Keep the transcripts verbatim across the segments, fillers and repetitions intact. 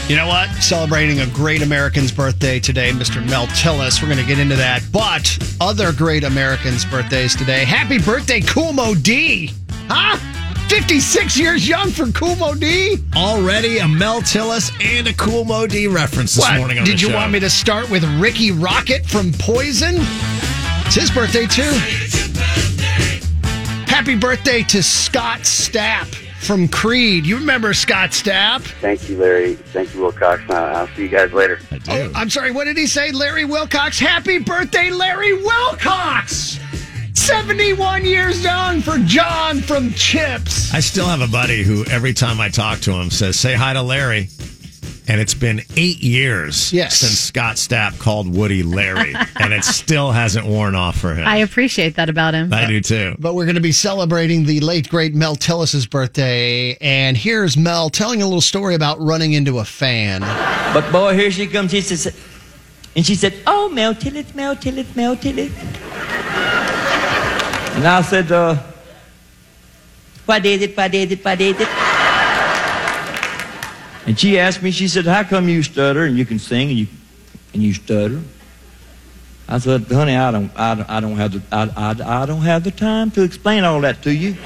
You know what? Celebrating a great American's birthday today, Mister Mel Tillis. We're going to get into that. But other great Americans' birthdays today. Happy birthday, Kool Moe Dee. Huh? fifty-six years young for Kool Moe Dee? Already a Mel Tillis and a Kool Moe Dee reference this what? morning on Did the show. you want me to start with Ricky Rocket from Poison? It's his birthday, too. Happy birthday to Scott Stapp from Creed. You remember Scott Stapp? Thank you, Larry. Thank you, Wilcox. Uh, I'll see you guys later. I do. Oh, I'm sorry, what did he say? Larry Wilcox. Happy birthday, Larry Wilcox! seventy-one years young for John from Chips. I still have a buddy who every time I talk to him says, say hi to Larry. And it's been eight years yes. since Scott Stapp called Woody Larry. And it still hasn't worn off for him. I appreciate that about him. I do too. But we're going to be celebrating the late, great Mel Tillis' birthday. And here's Mel telling a little story about running into a fan. But boy, here she comes. She says, and she said, oh, Mel Tillis, Mel Tillis, Mel Tillis. And I said, uh, what is it, what is it, what is it? And she asked me, she said, how come you stutter and you can sing and you and you stutter? I said, honey, I don't I don't, I don't have the I, I, I don't have the time to explain all that to you.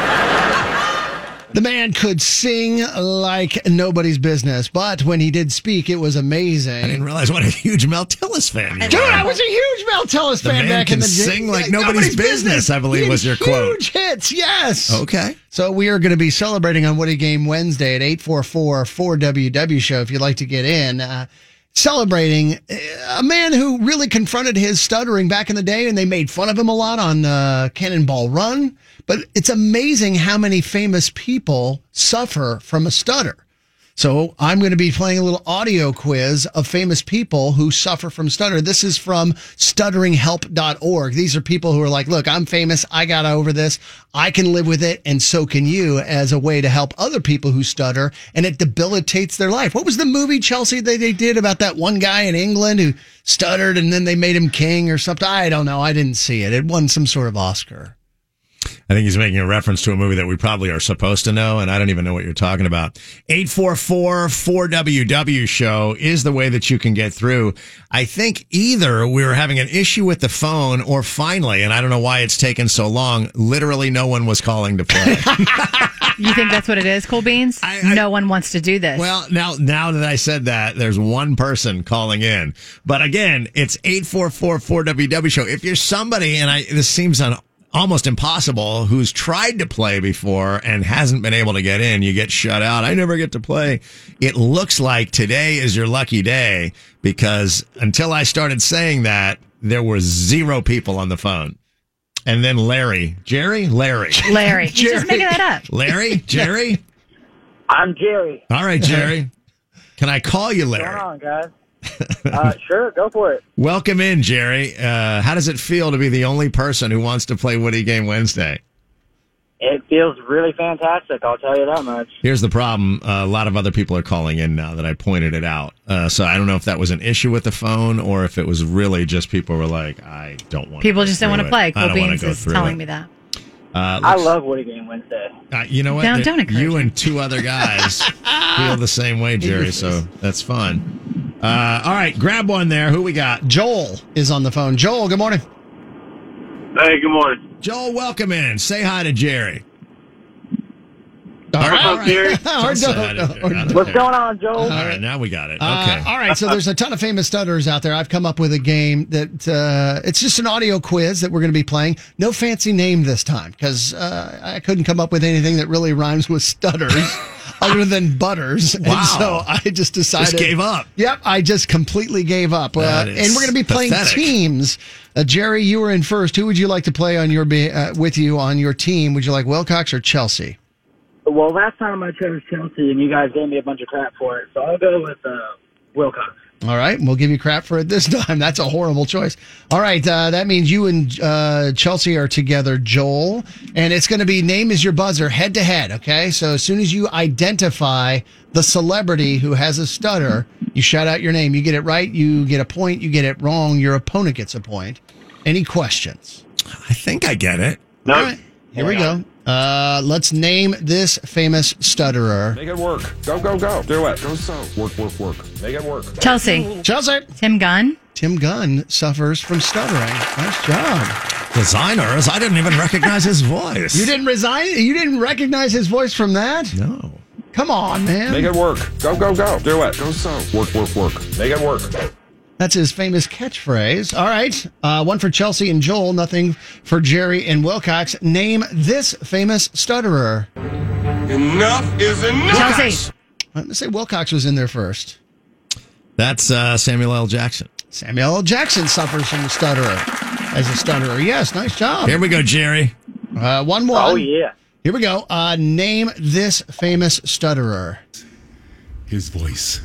The man could sing like nobody's business, but when he did speak, it was amazing. I didn't realize what a huge Mel Tillis fan you Dude, were. I was a huge Mel Tillis The fan man back can in the day. sing like Yeah, nobody's business, I believe He had was your quote. Huge hits, yes. Okay. So we are going to be celebrating on Woody Game Wednesday at eight four four, four W W show if you'd like to get in. Uh, celebrating a man who really confronted his stuttering back in the day, and they made fun of him a lot on uh, Cannonball Run. But it's amazing how many famous people suffer from a stutter. So I'm going to be playing a little audio quiz of famous people who suffer from stutter. This is from stuttering help dot org. These are people who are like, look, I'm famous. I got over this. I can live with it. And so can you, as a way to help other people who stutter. And it debilitates their life. What was the movie, Chelsea, that they did about that one guy in England who stuttered and then they made him king or something? I don't know. I didn't see it. It won some sort of Oscar. I think he's making a reference to a movie that we probably are supposed to know, and I don't even know what you're talking about. eight four four, four W W show is the way that you can get through. I think either we were having an issue with the phone, or finally, and I don't know why it's taken so long, literally no one was calling to play. You think that's what it is, Cool Beans? I, I, no one wants to do this. Well, now now that I said that, there's one person calling in. But again, it's eight four four, four W W show. If you're somebody, and I this seems on almost impossible, who's tried to play before and hasn't been able to get in, you get shut out. I never get to play. It looks like today is your lucky day, because until I started saying that, there were zero people on the phone. And then Larry. Jerry? Larry. Larry. He's just making that up. Larry? Jerry? I'm Jerry. All right, Jerry. Can I call you Larry? What's going on, guys? Uh, sure, go for it. Welcome in, Jerry. Uh, how does it feel to be the only person who wants to play Woody Game Wednesday? It feels really fantastic, I'll tell you that much. Here's the problem. Uh, a lot of other people are calling in now that I pointed it out. Uh, so I don't know if that was an issue with the phone or if it was really just people were like, I don't want People to just don't want to play. Cool Beans is telling it. me that. Uh, I love Woody Game Wednesday. Uh, you know what? Don't- don't encourage you him. and two other guys feel the same way, Jerry, so that's fun. Uh, all right, grab one there. Who we got? Joel is on the phone. Joel, good morning. Hey, good morning. Joel, welcome in. Say hi to Jerry. All right, What's up, Jerry? Or Don't say hi to don't- Jerry. or- I don't What's care. going on, Joel? All right, now we got it. Uh, Okay. all right. So there's a ton of famous stutterers out there. I've come up with a game that uh, it's just an audio quiz that we're going to be playing. No fancy name this time because uh, I couldn't come up with anything that really rhymes with stutters other than butters. Wow. And so I just decided. Just gave up. Yep. I just completely gave up. Uh, That and is we're going to be playing pathetic. teams. Uh, Jerry, you were in first. Who would you like to play on your be- uh, with you on your team? Would you like Wilcox or Chelsea? Well, last time I chose Chelsea, and you guys gave me a bunch of crap for it, so I'll go with uh, Wilcox. All right, we'll give you crap for it this time. That's a horrible choice. All right, uh, that means you and uh, Chelsea are together, Joel, and it's going to be name is your buzzer, head to head, okay? So as soon as you identify the celebrity who has a stutter, you shout out your name. You get it right, you get a point. You get it wrong, your opponent gets a point. Any questions? I think I get it. No. All right, here we go. Uh, let's name this famous stutterer. Make it work. Go, go, go. Do it. Go so. Work, work, work. Make it work. Chelsea. Chelsea. Tim Gunn. Tim Gunn suffers from stuttering. Nice job. Designers. I didn't even recognize his voice. You didn't resign? You didn't recognize his voice from that? No. Come on, man. Make it work. Go, go, go. Do it. Go so. Work, work, work. Make it work. That's his famous catchphrase. All right. Uh, one for Chelsea and Joel. Nothing for Jerry and Wilcox. Name this famous stutterer. Enough is enough. Chelsea. I'm going to say Wilcox was in there first. That's uh, Samuel L. Jackson. Samuel L. Jackson suffers from a stutterer. As a stutterer. Yes, nice job. Here we go, Jerry. Uh, one one. Oh, yeah. Here we go. Uh, name this famous stutterer. His voice.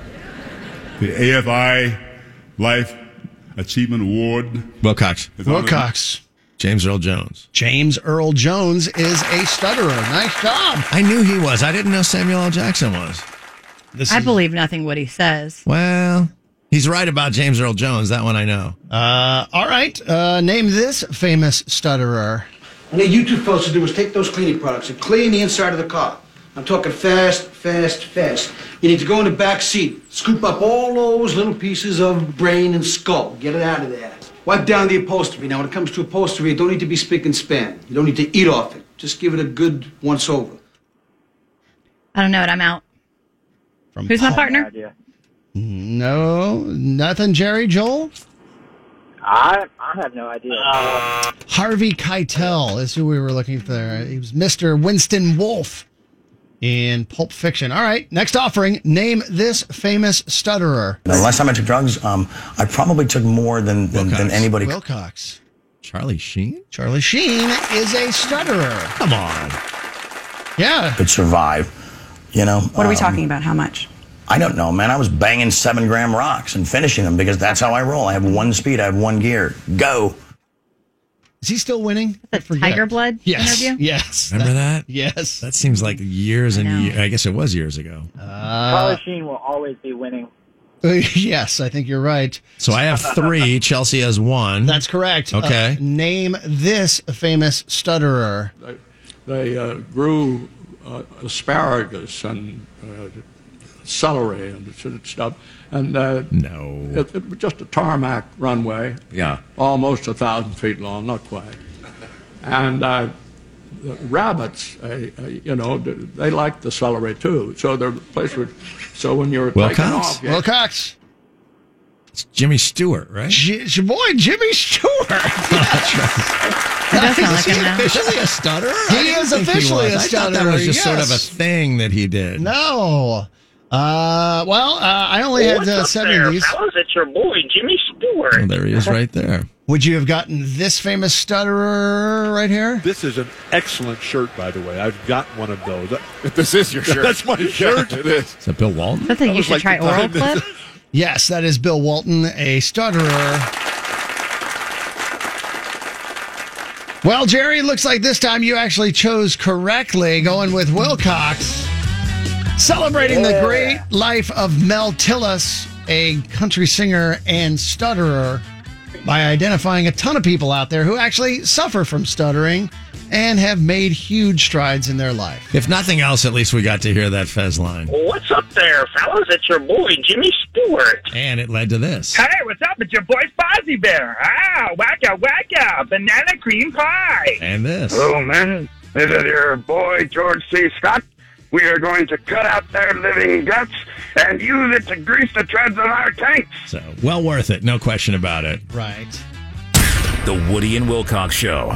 The A F I Life Achievement Award. Wilcox. Wilcox. James Earl Jones. James Earl Jones is a stutterer. Nice job. I knew he was. I didn't know Samuel L. Jackson was. This I is- believe nothing Woody says. Well, he's right about James Earl Jones. That one I know. Uh, all right. Uh, name this famous stutterer. What I need you two fellas to do is take those cleaning products and clean the inside of the car. I'm talking fast, fast, fast. You need to go in the back seat, scoop up all those little pieces of brain and skull. Get it out of there. Wipe down the upholstery. Now, when it comes to upholstery, you don't need to be spick and span. You don't need to eat off it. Just give it a good once over. I don't know it. I'm out. From Who's my Paul- partner? Idea. No, nothing. Jerry, Joel? I I have no idea. Harvey Keitel is who we were looking for. He was Mister Winston Wolfe in Pulp Fiction. All right, next offering. Name this famous stutterer. The last time I took drugs, um, I probably took more than than, Wilcox. than anybody. Wilcox. Charlie Sheen? Charlie Sheen is a stutterer. Come on. Yeah. Could survive. You know. What are we um, talking about? How much? I don't know, man. I was banging seven gram rocks and finishing them because that's how I roll. I have one speed. I have one gear. Go. Is he still winning? The I forget. Tiger Blood Yes. interview? Yes. Remember that? Yes. That seems like years and I know. years. I guess it was years ago. Uh, Charlie Sheen will always be winning. yes, I think you're right. So I have three. Chelsea has one. That's correct. Okay. Uh, name this famous stutterer. They, they uh, grew uh, asparagus and uh, celery and stuff, and uh, no, it, it was just a tarmac runway. Yeah, almost a thousand feet long, not quite. And uh, the rabbits, uh, uh, you know, they like the celery too. So the place would. So when you're Wilcox? taking off, yeah, Wilcox. it's Jimmy Stewart, right? J- it's your boy, Jimmy Stewart. That's right. That does sound like Is him he now. officially a stutterer? He I didn't is think he officially was. a I thought that stutterer, was just sort of a yes. thing that he did. No. Uh, well, uh, I only had uh, seven of these. fellas? It's your boy, Jimmy Stewart. Oh, there he is right there. Would you have gotten this famous stutterer right here? This is an excellent shirt, by the way. I've got one of those. This is your shirt. That's my shirt. It is. Is that Bill Walton? I think you was should like try the oral time that- clip. Yes, that is Bill Walton, a stutterer. Well, Jerry, looks like this time you actually chose correctly, going with Wilcox. Celebrating the great life of Mel Tillis, a country singer and stutterer, by identifying a ton of people out there who actually suffer from stuttering and have made huge strides in their life. If nothing else, at least we got to hear that Fez line. What's up there, fellas? It's your boy, Jimmy Stewart. And it led to this. Hey, what's up? It's your boy, Fozzie Bear. Ah, wacka, wacka, banana cream pie. And this. Hello, man. This is your boy, George C. Scott. We are going to cut out their living guts and use it to grease the treads on our tanks. So, well worth it. No question about it. Right. The Woody and Wilcox Show.